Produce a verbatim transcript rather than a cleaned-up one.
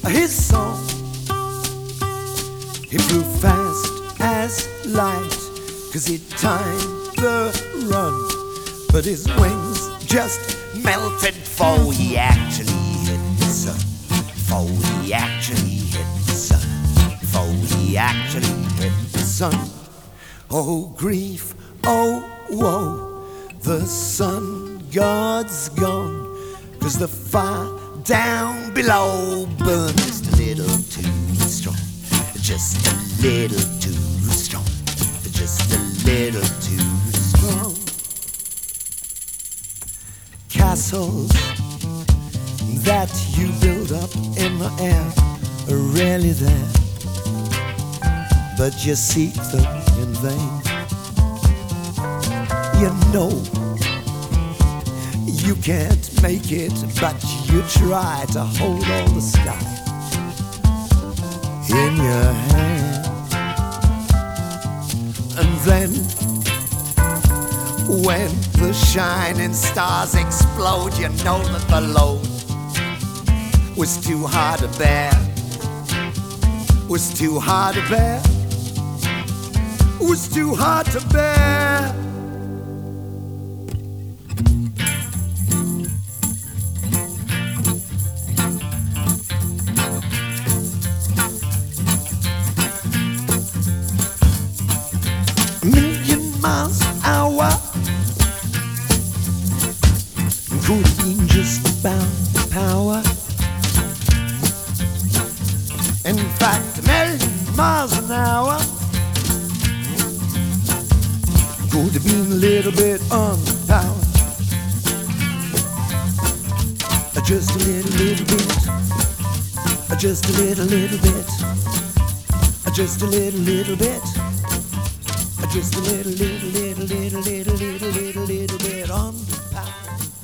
his song. He flew fast as light, 'cause he timed the run, but his wings just melted before he actually hit the sun. Before he actually hit the sun. Before he actually hit the sun. Oh grief, oh woe, the sun god's gone, 'cause the fire down below burned just a little too strong. Just a little too strong. Just a little too strong. Castles that you build up in the air are rarely there, but you seek them in vain. You know you can't make it, but you try to hold all the sky in your hand. And then when the shining stars explode, you know that the load was too hard to bear. Was too hard to bear. Was too hard to bear. Million miles an hour could have been just about the power. In fact, a million miles an hour could have been a little bit underpowered. Just a little, little bit. Just a little, little bit. Just a little, little bit. Just a little, little, little, little, little, little, little, little bit underpowered.